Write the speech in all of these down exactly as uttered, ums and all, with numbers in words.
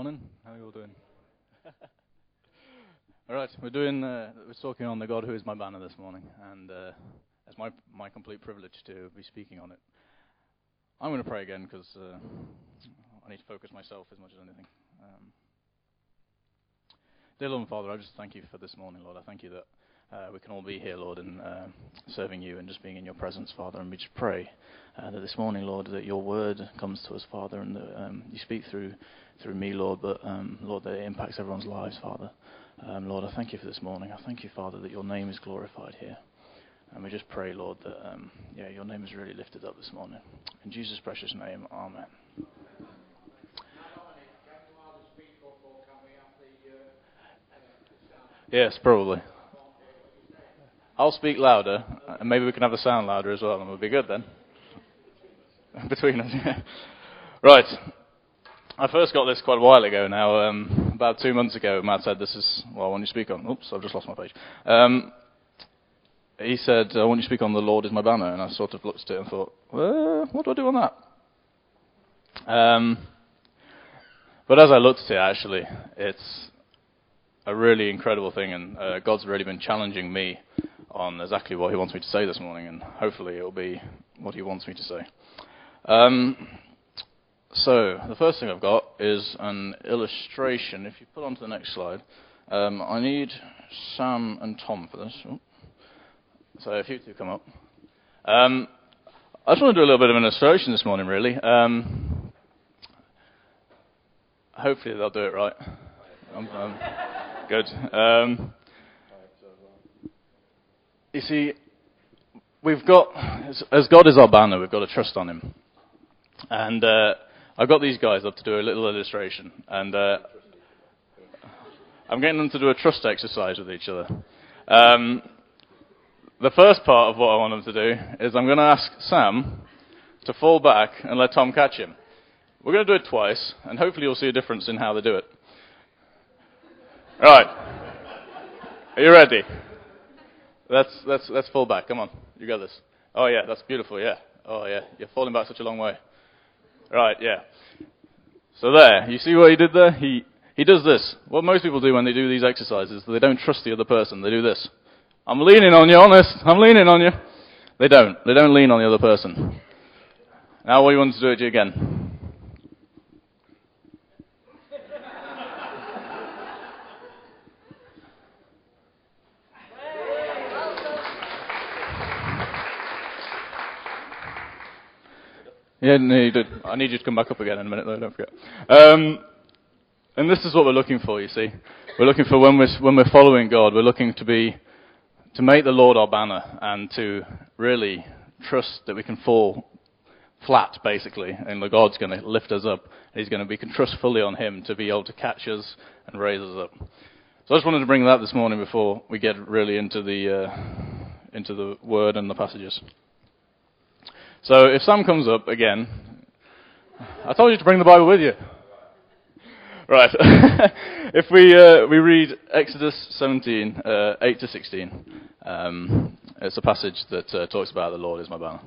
Morning. How are you all doing? All right, we're doing. Uh, we're talking on the God who is my banner this morning, and uh, it's my my complete privilege to be speaking on it. I'm going to pray again because uh, I need to focus myself as much as anything. Um, dear Lord and Father, I just thank you for this morning, Lord. I thank you that uh, we can all be here, Lord, and uh, serving you and just being in your presence, Father. And we just pray uh, that this morning, Lord, that your word comes to us, Father, and that um, you speak through. through me, Lord, but um, Lord, that it impacts everyone's lives, Father. Um, Lord, I thank you for this morning. I thank you, Father, that your name is glorified here. And we just pray, Lord, that um, yeah, your name is really lifted up this morning. In Jesus' precious name, amen. Yes, probably. I'll speak louder, and maybe we can have the sound louder as well, and we'll be good then. Between us, yeah. Right. I first got this quite a while ago now, um, about two months ago. Matt said, this is, well, I want you to speak on, oops, I've just lost my page. Um, he said, I want you to speak on the Lord is my banner, and I sort of looked at it and thought, well, what do I do on that? Um, but as I looked at it, actually, it's a really incredible thing, and uh, God's really been challenging me on exactly what he wants me to say this morning, and hopefully it'll be what he wants me to say. Um... So, the first thing I've got is an illustration. If you put on to the next slide, um, I need Sam and Tom for this. Ooh. So, if you two come up. Um, I just want to do a little bit of an illustration this morning, really. Um, hopefully they'll do it right. Um, um, good. Um, you see, we've got, as, as God is our banner, we've got to trust on him. And uh, I've got these guys up to do a little illustration, and uh, I'm getting them to do a trust exercise with each other. Um, the first part of what I want them to do is I'm going to ask Sam to fall back and let Tom catch him. We're going to do it twice, and hopefully you'll see a difference in how they do it. Right. Are you ready? Let's, let's, let's fall back. Come on. You got this. Oh, yeah, that's beautiful, yeah. Oh, yeah, you're falling back such a long way. Right, yeah. So there, you see what he did there? He he does this. What most people do when they do these exercises, they don't trust the other person. They do this. I'm leaning on you, honest. I'm leaning on you. They don't. They don't lean on the other person. Now what you want to do it again. Yeah, no, you did. I need you to come back up again in a minute, though, don't forget. Um, and this is what we're looking for, you see. We're looking for when we're, when we're following God, we're looking to be, to make the Lord our banner and to really trust that we can fall flat, basically, and that God's going to lift us up. He's going to, we can trust fully on him to be able to catch us and raise us up. So I just wanted to bring that this morning before we get really into the, uh, into the word and the passages. So if Sam comes up again, I told you to bring the Bible with you. Right. If we uh, we read Exodus seventeen, uh, eight to sixteen, um, it's a passage that uh, talks about the Lord is my banner.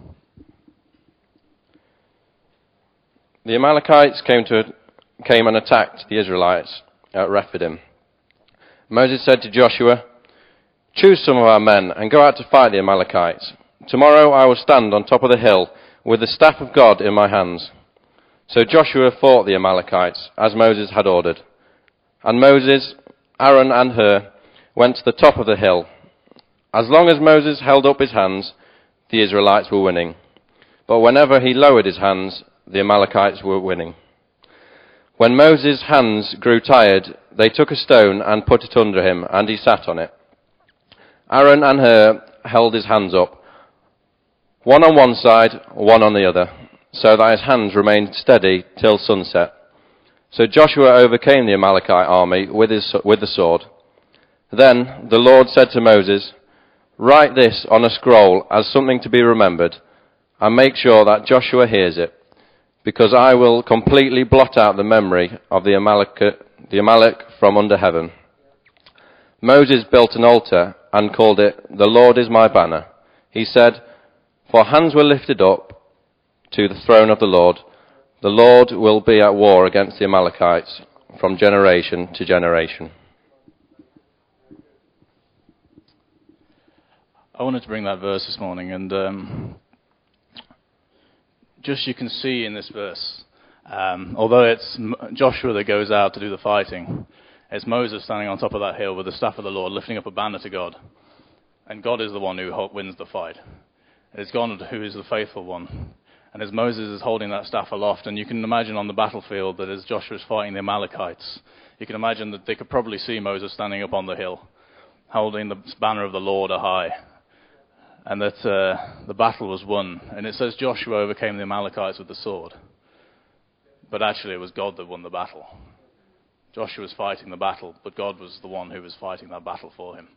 The Amalekites came to came and attacked the Israelites at Rephidim. Moses said to Joshua, "Choose some of our men and go out to fight the Amalekites. Tomorrow I will stand on top of the hill with the staff of God in my hands." So Joshua fought the Amalekites, as Moses had ordered. And Moses, Aaron and Hur went to the top of the hill. As long as Moses held up his hands, the Israelites were winning. But whenever he lowered his hands, the Amalekites were winning. When Moses' hands grew tired, they took a stone and put it under him, and he sat on it. Aaron and Hur held his hands up, one on one side, one on the other, so that his hands remained steady till sunset. So Joshua overcame the Amalekite army with, his, with the sword. Then the Lord said to Moses, "Write this on a scroll as something to be remembered, and make sure that Joshua hears it, because I will completely blot out the memory of the Amalek, the Amalek from under heaven." Moses built an altar and called it, "The Lord is my banner." He said, "For hands were lifted up to the throne of the Lord. The Lord will be at war against the Amalekites from generation to generation. I wanted to bring that verse this morning, and um, just you can see in this verse, um, although it's Joshua that goes out to do the fighting, it's Moses standing on top of that hill with the staff of the Lord, lifting up a banner to God. And God is the one who wins the fight. It's God who is the faithful one. And as Moses is holding that staff aloft, and you can imagine on the battlefield that as Joshua is fighting the Amalekites, you can imagine that they could probably see Moses standing up on the hill, holding the banner of the Lord high, and that uh, the battle was won. And it says Joshua overcame the Amalekites with the sword. But actually it was God that won the battle. Joshua was fighting the battle, but God was the one who was fighting that battle for him.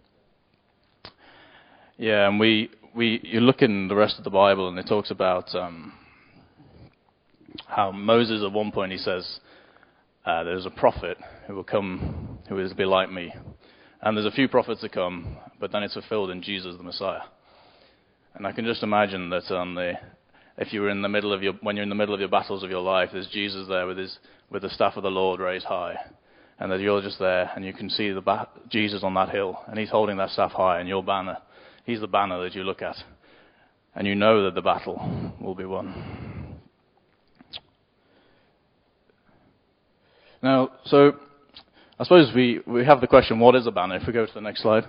Yeah, and we, we you look in the rest of the Bible, and it talks about um, how Moses, at one point, he says, uh, there's a prophet who will come, who is to be like me. And there's a few prophets that come, but then it's fulfilled in Jesus the Messiah. And I can just imagine that on the, if you were in the middle of your, when you're in the middle of your battles of your life, there's Jesus there with his, with the staff of the Lord raised high. And that you're just there, and you can see the ba- Jesus on that hill, and he's holding that staff high, and your banner, he's the banner that you look at, and you know that the battle will be won. Now, so I suppose we, we have the question, what is a banner? If we go to the next slide.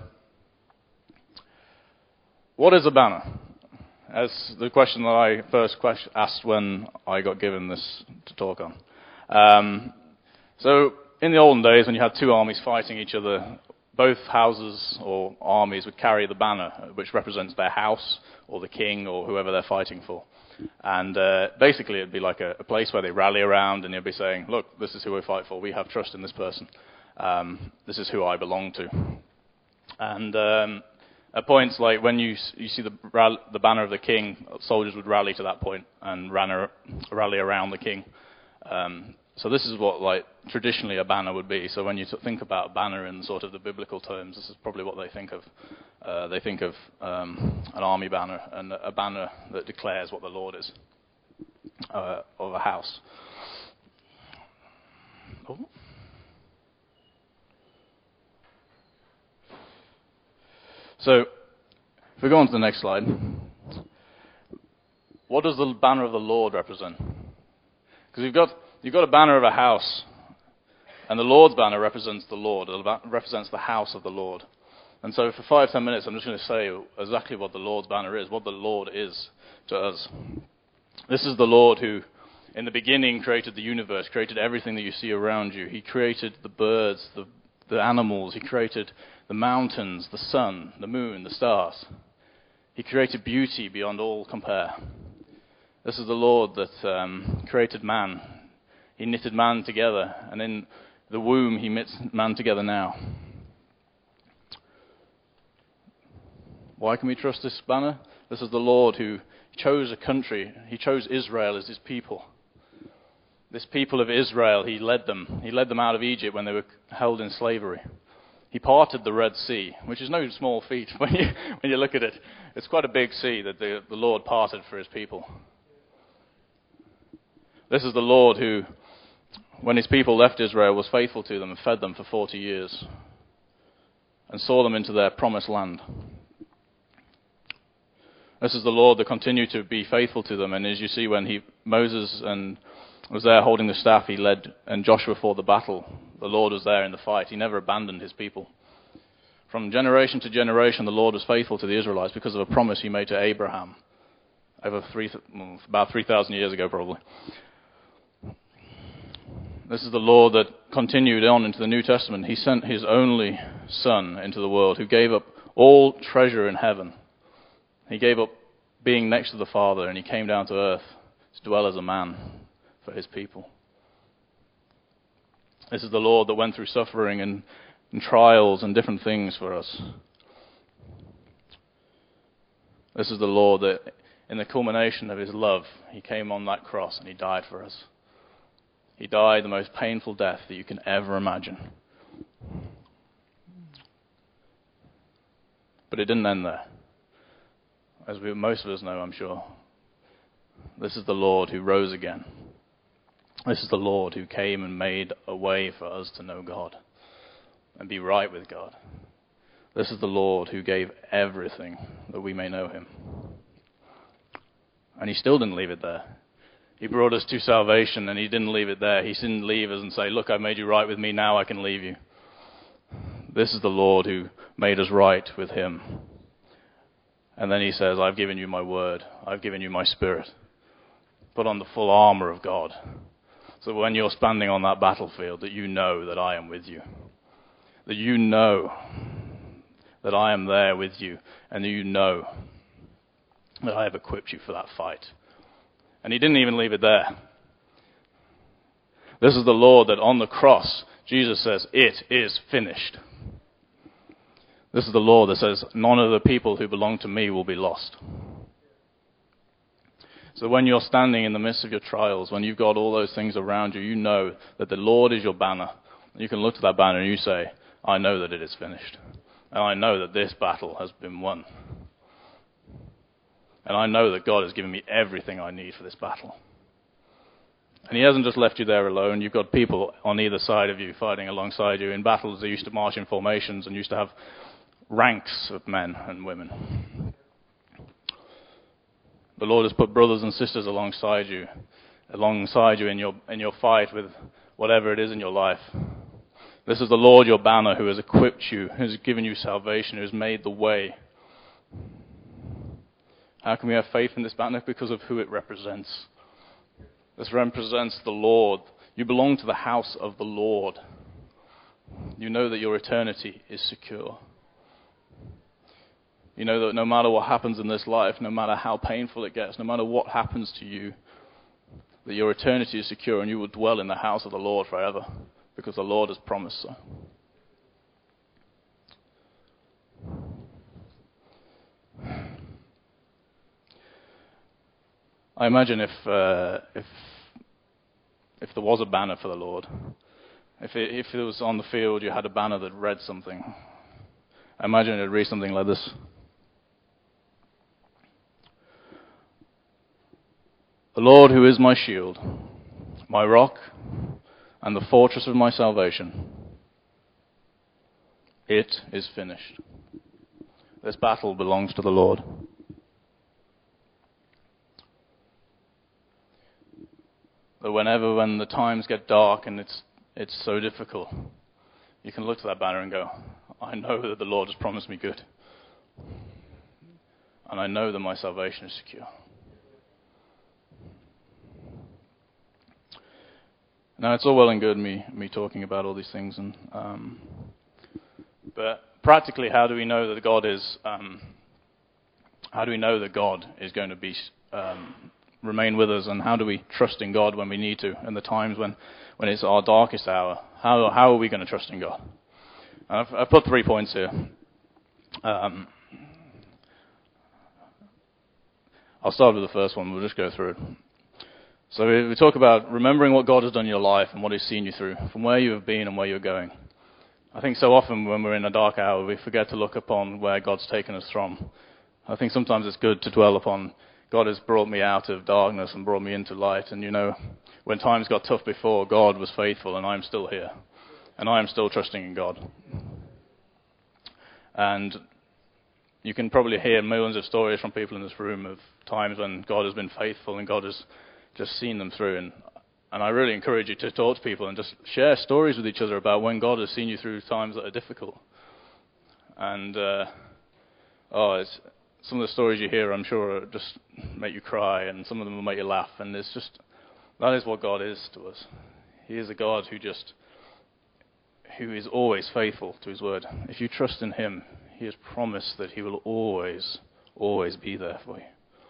What is a banner? As the question that I first question, asked when I got given this to talk on. Um, so, in the olden days, when you had two armies fighting each other, both houses or armies would carry the banner, which represents their house or the king or whoever they're fighting for. And uh, basically, it'd be like a, a place where they rally around, and you'd be saying, "Look, this is who we fight for. We have trust in this person. Um, this is who I belong to." And um, at points like when you you see the the banner of the king, soldiers would rally to that point and ran, rally around the king. Um, So this is what, like, traditionally a banner would be. So when you think about a banner in sort of the biblical terms, this is probably what they think of. Uh, they think of um, an army banner and a banner that declares what the Lord is, uh, of a house. Oh. So if we go on to the next slide, what does the banner of the Lord represent? Because you've got You've got a banner of a house, and the Lord's banner represents the Lord. It represents the house of the Lord. And so for five, ten minutes, I'm just going to say exactly what the Lord's banner is, what the Lord is to us. This is the Lord who, in the beginning, created the universe, created everything that you see around you. He created the birds, the, the animals. He created the mountains, the sun, the moon, the stars. He created beauty beyond all compare. This is the Lord that um, created man. He knitted man together, and in the womb he knits man together now. Why can we trust this banner? This is the Lord who chose a country. He chose Israel as his people. This people of Israel, he led them. He led them out of Egypt when they were held in slavery. He parted the Red Sea, which is no small feat when you, when you look at it. It's quite a big sea that the, the Lord parted for his people. This is the Lord who, when his people left Israel, was faithful to them and fed them for forty years and saw them into their promised land. This is the Lord that continued to be faithful to them. And as you see, when he, Moses and was there holding the staff, he led, and Joshua fought the battle. The Lord was there in the fight. He never abandoned his people. From generation to generation, the Lord was faithful to the Israelites because of a promise he made to Abraham over three, about three thousand years ago, probably. This is the Lord that continued on into the New Testament. He sent his only Son into the world, who gave up all treasure in heaven. He gave up being next to the Father, and he came down to earth to dwell as a man for his people. This is the Lord that went through suffering and, and trials and different things for us. This is the Lord that, in the culmination of his love, he came on that cross and he died for us. He died the most painful death that you can ever imagine. But it didn't end there. As we, most of us know, I'm sure. This is the Lord who rose again. This is the Lord who came and made a way for us to know God and be right with God. This is the Lord who gave everything that we may know him. And he still didn't leave it there. He brought us to salvation, and he didn't leave it there. He didn't leave us and say, look, I made you right with me, now I can leave you. This is the Lord who made us right with him. And then he says, I've given you my word. I've given you my spirit. Put on the full armor of God. So when you're standing on that battlefield, that you know that I am with you. That you know that I am there with you. And that you know that I have equipped you for that fight. And he didn't even leave it there. This is the Lord that on the cross, Jesus says, it is finished. This is the Lord that says, none of the people who belong to me will be lost. So when you're standing in the midst of your trials, when you've got all those things around you, you know that the Lord is your banner. You can look to that banner and you say, I know that it is finished. And I know that this battle has been won. And I know that God has given me everything I need for this battle. And he hasn't just left you there alone. You've got people on either side of you fighting alongside you. In battles, they used to march in formations and used to have ranks of men and women. The Lord has put brothers and sisters alongside you, alongside you in your in your fight with whatever it is in your life. This is the Lord, your banner, who has equipped you, who has given you salvation, who has made the way. How can we have faith in this banner? Because of who it represents. This represents the Lord. You belong to the house of the Lord. You know that your eternity is secure. You know that no matter what happens in this life, no matter how painful it gets, no matter what happens to you, that your eternity is secure and you will dwell in the house of the Lord forever, because the Lord has promised so. I imagine if uh, if if there was a banner for the Lord, if it, if it was on the field, you had a banner that read something. I imagine it would read something like this: The Lord, who is my shield, my rock, and the fortress of my salvation. It is finished. This battle belongs to the Lord. But whenever, when the times get dark and it's it's so difficult, you can look to that banner and go, I know that the Lord has promised me good. And I know that my salvation is secure. Now, it's all well and good me me talking about all these things, and um, but practically, how do we know that God is? Um, how do we know that God is going to be um, remain with us, and how do we trust in God when we need to, in the times when, when it's our darkest hour? How how are we going to trust in God? I've, I've put three points here. Um, I'll start with the first one. We'll just go through it. So we talk about remembering what God has done in your life and what He's seen you through, from where you have been and where you're going. I think so often when we're in a dark hour, we forget to look upon where God's taken us from. I think sometimes it's good to dwell upon, God has brought me out of darkness and brought me into light. And you know, when times got tough before, God was faithful and I'm still here. And I am still trusting in God. And you can probably hear millions of stories from people in this room of times when God has been faithful and God has just seen them through. And, and I really encourage you to talk to people and just share stories with each other about when God has seen you through times that are difficult. And uh, oh, it's, some of the stories you hear, I'm sure, just make you cry, and some of them will make you laugh. And it's just, that is what God is to us. He is a God who just, who is always faithful to His word. If you trust in Him, He has promised that He will always, always be there for you.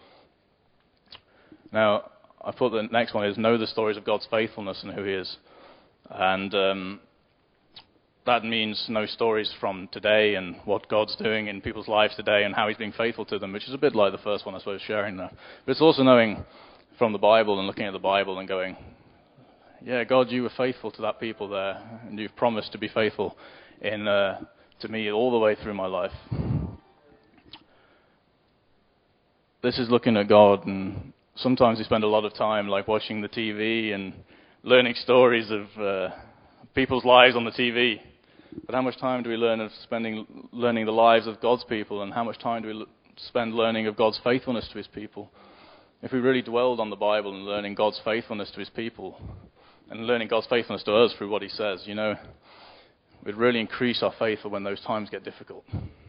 Now, I thought the next one is know the stories of God's faithfulness and who He is. And um, that means know stories from today and what God's doing in people's lives today and how He's being faithful to them, which is a bit like the first one, I suppose, sharing that. But it's also knowing from the Bible and looking at the Bible and going, yeah, God, you were faithful to that people there, and you've promised to be faithful in uh, to me all the way through my life. This is looking at God, and sometimes we spend a lot of time like watching the T V and learning stories of uh, people's lives on the T V. But how much time do we learn of spending learning the lives of God's people, and how much time do we l- spend learning of God's faithfulness to his people? If we really dwelled on the Bible and learning God's faithfulness to his people, and learning God's faithfulness to us through what he says, you know, we'd really increase our faith for when those times get difficult.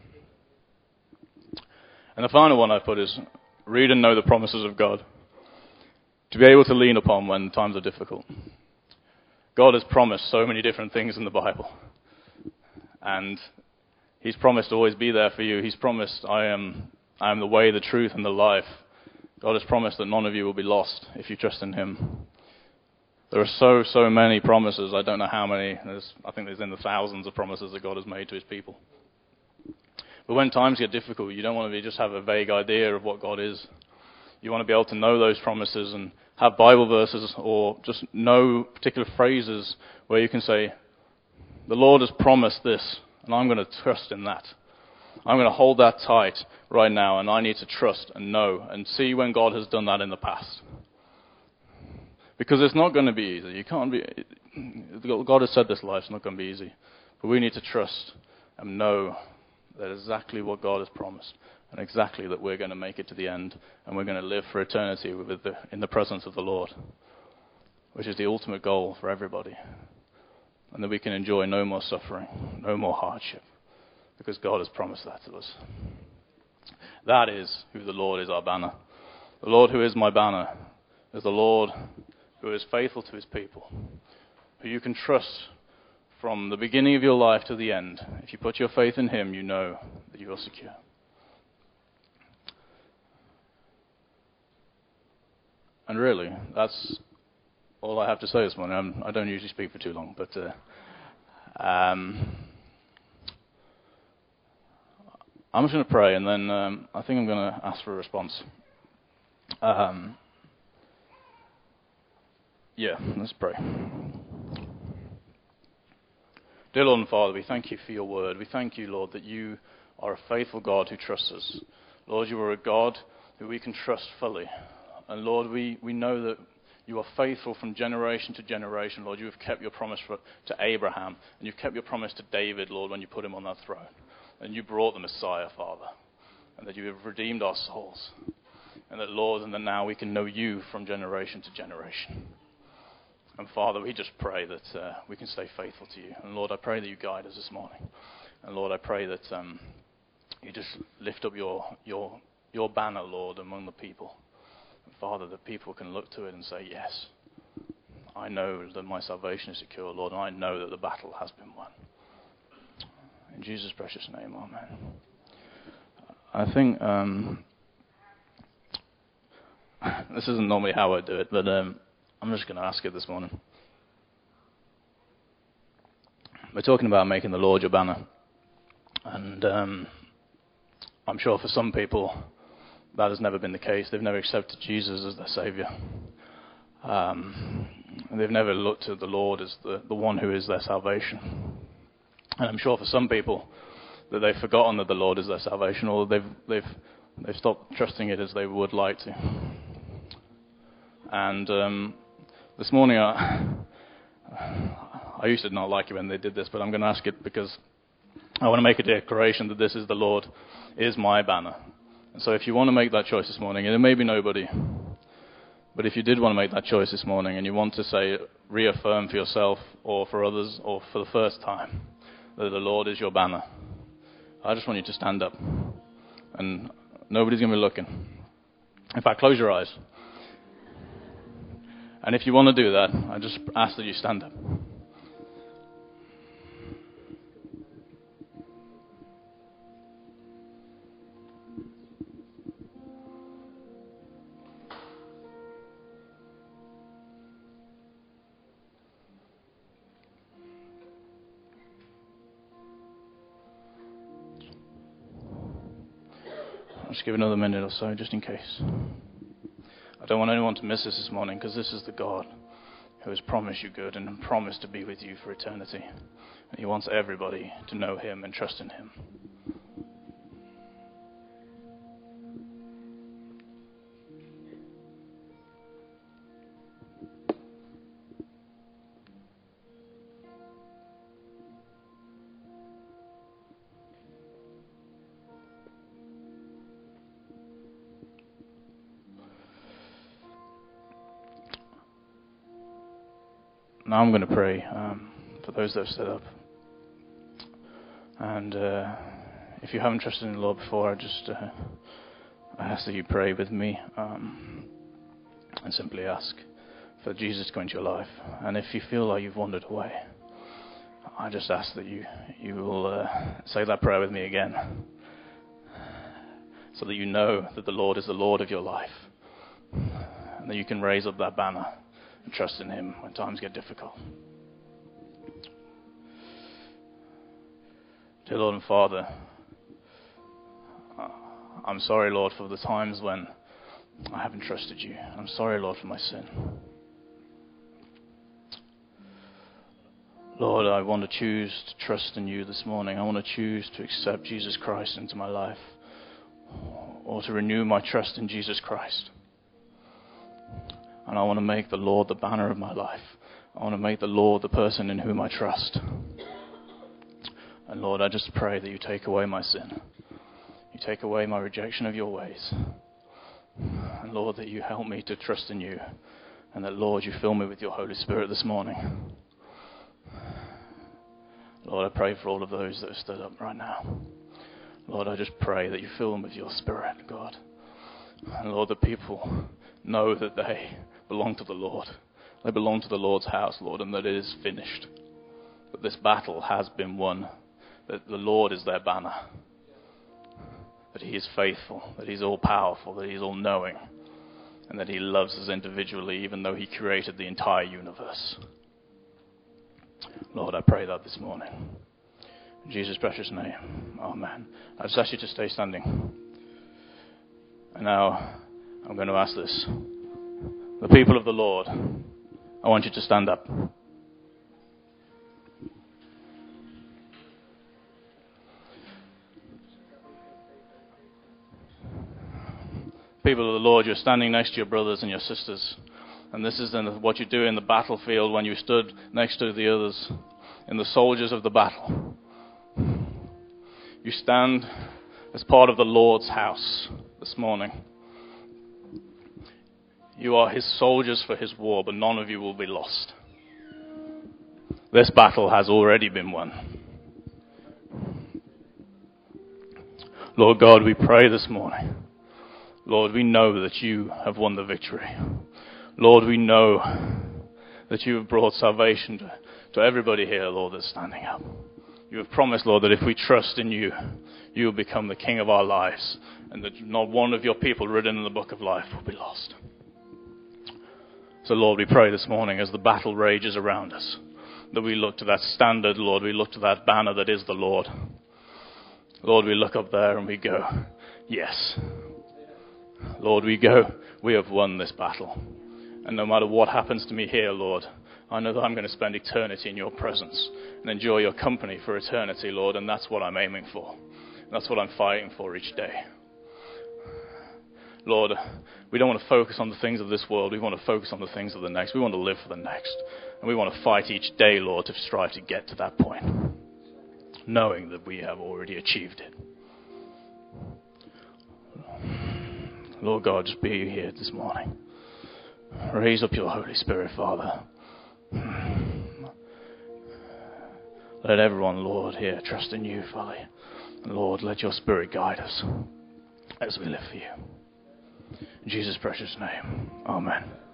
And the final one I put is read and know the promises of God, to be able to lean upon when times are difficult. God has promised so many different things in the Bible. And he's promised to always be there for you. He's promised, I am, I am the way, the truth, and the life. God has promised that none of you will be lost if you trust in him. There are so, so many promises. I don't know how many. There's, I think there's in the thousands of promises that God has made to his people. But when times get difficult, you don't want to be just have a vague idea of what God is. You want to be able to know those promises and have Bible verses or just know particular phrases where you can say, the Lord has promised this, and I'm going to trust in that. I'm going to hold that tight right now, and I need to trust and know and see when God has done that in the past. Because it's not going to be easy. You can't be. God has said this life's not going to be easy, but we need to trust and know that exactly what God has promised, and exactly that we're going to make it to the end, and we're going to live for eternity with the, in the presence of the Lord, which is the ultimate goal for everybody. And that we can enjoy no more suffering, no more hardship, because God has promised that to us. That is who the Lord is, our banner. The Lord who is my banner is the Lord who is faithful to his people, who you can trust from the beginning of your life to the end. If you put your faith in him, you know that you are secure. And really, that's all I have to say this morning. I'm, I don't usually speak for too long, but uh, um, I'm just going to pray, and then um, I think I'm going to ask for a response. Um, yeah, let's pray. Dear Lord and Father, we thank you for your word. We thank you, Lord, that you are a faithful God who trusts us. Lord, you are a God who we can trust fully. And Lord, we, we know that you are faithful from generation to generation, Lord. You have kept your promise for, to Abraham, and you've kept your promise to David, Lord, when you put him on that throne. And you brought the Messiah, Father, and that you have redeemed our souls. And that, Lord, and that now we can know you from generation to generation. And Father, we just pray that uh, we can stay faithful to you. And Lord, I pray that you guide us this morning. And Lord, I pray that um, you just lift up your, your, your banner, Lord, among the people. Father, that people can look to it and say, yes, I know that my salvation is secure, Lord, and I know that the battle has been won. In Jesus' precious name, amen. I think, um, this isn't normally how I do it, but um, I'm just going to ask it this morning. We're talking about making the Lord your banner. And um, I'm sure for some people, that has never been the case. They've never accepted Jesus as their Saviour. Um, they've never looked to the Lord as the, the one who is their salvation. And I'm sure for some people that they've forgotten that the Lord is their salvation, or they've they've they've stopped trusting it as they would like to. And um, this morning, I, I used to not like it when they did this, but I'm going to ask it because I want to make a declaration that this is the Lord, is my banner. And so if you want to make that choice this morning, and it may be nobody, but if you did want to make that choice this morning and you want to say, reaffirm for yourself or for others or for the first time that the Lord is your banner, I just want you to stand up. And nobody's going to be looking. In fact, close your eyes. And if you want to do that, I just ask that you stand up. I'll just give another minute or so, just in case. I don't want anyone to miss this this morning, because this is the God who has promised you good and promised to be with you for eternity. And he wants everybody to know him and trust in him. Now I'm going to pray um, for those that have stood up. And uh, if you haven't trusted in the Lord before, I just uh, I ask that you pray with me um, and simply ask for Jesus to go into your life. And if you feel like you've wandered away, I just ask that you, you will uh, say that prayer with me again, so that you know that the Lord is the Lord of your life, and that you can raise up that banner and trust in Him when times get difficult. Dear Lord and Father, I'm sorry, Lord, for the times when I haven't trusted you. I'm sorry, Lord, for my sin. Lord, I want to choose to trust in you this morning. I want to choose to accept Jesus Christ into my life, or to renew my trust in Jesus Christ. And I want to make the Lord the banner of my life. I want to make the Lord the person in whom I trust. And Lord, I just pray that you take away my sin. You take away my rejection of your ways. And Lord, that you help me to trust in you. And that, Lord, you fill me with your Holy Spirit this morning. Lord, I pray for all of those that have stood up right now. Lord, I just pray that you fill them with your Spirit, God. And Lord, that people know that they belong to the Lord. They belong to the Lord's house, Lord, and that it is finished. That this battle has been won. That the Lord is their banner. That He is faithful. That He's all-powerful. That He's all-knowing. And that He loves us individually, even though He created the entire universe. Lord, I pray that this morning. In Jesus' precious name. Amen. I just ask you to stay standing. And now, I'm going to ask this. The people of the Lord, I want you to stand up. People of the Lord, you're standing next to your brothers and your sisters. And this is what you do in the battlefield when you stood next to the others, in the soldiers of the battle. You stand as part of the Lord's house this morning. You are His soldiers for His war, but none of you will be lost. This battle has already been won. Lord God, we pray this morning. Lord, we know that you have won the victory. Lord, we know that you have brought salvation to, to everybody here, Lord, that's standing up. You have promised, Lord, that if we trust in you, you will become the King of our lives, and that not one of your people written in the book of life will be lost. So, Lord, we pray this morning as the battle rages around us, that we look to that standard, Lord, we look to that banner that is the Lord. Lord, we look up there and we go, yes. Lord, we go, we have won this battle. And no matter what happens to me here, Lord, I know that I'm going to spend eternity in your presence and enjoy your company for eternity, Lord, and that's what I'm aiming for. That's what I'm fighting for each day. Lord, we don't want to focus on the things of this world. We want to focus on the things of the next. We want to live for the next. And we want to fight each day, Lord, to strive to get to that point, knowing that we have already achieved it. Lord God, just be here this morning. Raise up your Holy Spirit, Father. Let everyone, Lord, here trust in you, Father. And Lord, let your Spirit guide us as we live for you. In Jesus' precious name, amen.